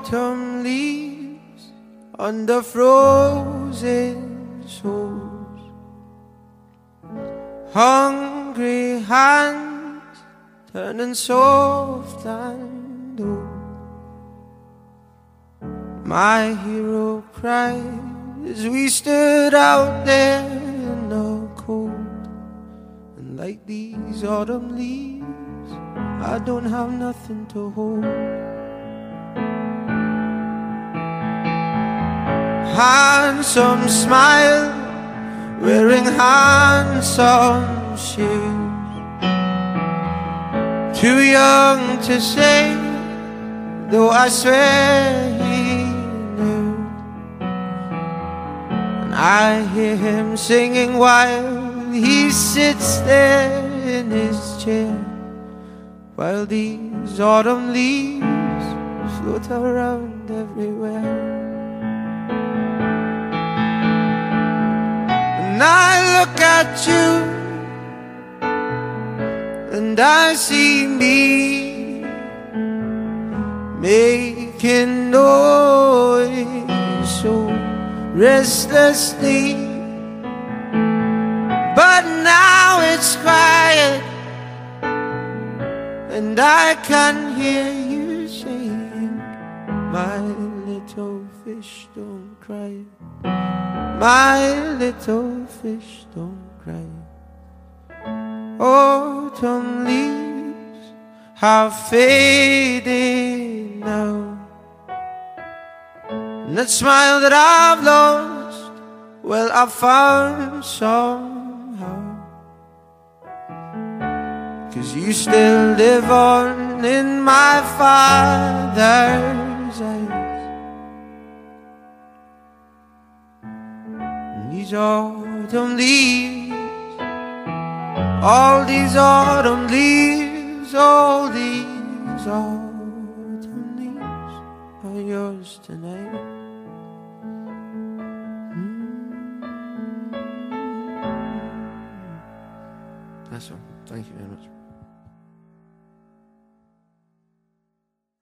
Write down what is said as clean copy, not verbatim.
autumn leaves on the frozen shores, hungry hands turning soft and old. My hero cried as we stood out there in the cold. And like these autumn leaves, I don't have nothing to hold. Handsome smile, wearing handsome shoes, too young to say, though I swear he knew. And I hear him singing while he sits there in his chair, while these autumn leaves float around everywhere. And I look at you and I see me making noise so restlessly, but now it's quiet and I can hear you saying, my little fish don't cry, my little fish don't cry. Autumn leaves have faded now, and that smile that I've lost, well, I found somehow. 'Cause you still live on in my Father's eyes. And these autumn leaves, all these autumn leaves, all these autumn leaves are yours tonight. That's all. Thank you very much.